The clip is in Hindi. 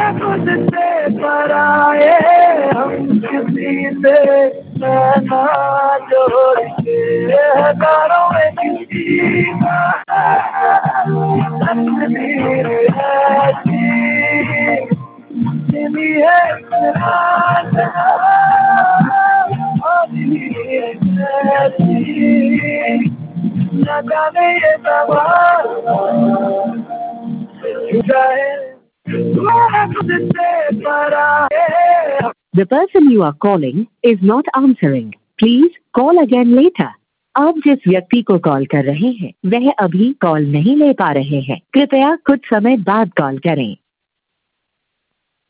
तुझसे पराए हम किसी से ना जोड़ के हजारों में किसी का तकदीर ऐसी मिली है न जाने ये सवाल The person you are calling is not answering. Please call again later. आप जिस व्यक्ति को कॉल कर रहे हैं वह अभी कॉल नहीं ले पा रहे हैं। कृपया कुछ समय बाद कॉल करें।